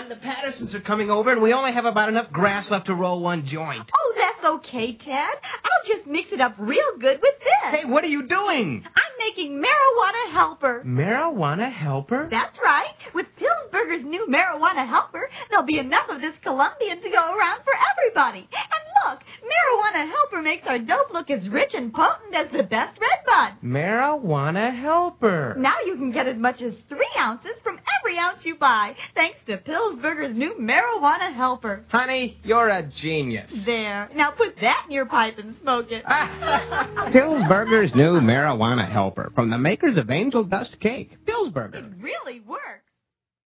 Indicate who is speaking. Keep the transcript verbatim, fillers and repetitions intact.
Speaker 1: John. The Pattersons are coming over, and we only have about enough grass left to roll one joint.
Speaker 2: Oh, that's okay, Ted. I'll just mix it up real good with this.
Speaker 1: Hey, what are you doing?
Speaker 2: I'm making marijuana helper.
Speaker 1: Marijuana helper?
Speaker 2: That's right. With Pillsbury's new marijuana helper, there'll be enough of this Colombian to go around for everybody. And look, marijuana helper makes our dope look as rich and potent as the best red bud.
Speaker 1: Marijuana helper.
Speaker 2: Now you can get as much as three ounces from every ounce you buy, thanks to Pillsbury's new marijuana helper.
Speaker 1: Honey, you're a genius.
Speaker 2: There. Now put that in your pipe and smoke it.
Speaker 3: Pillsbury's new marijuana helper from the makers of Angel Dust Cake. Pillsbury.
Speaker 2: It really works.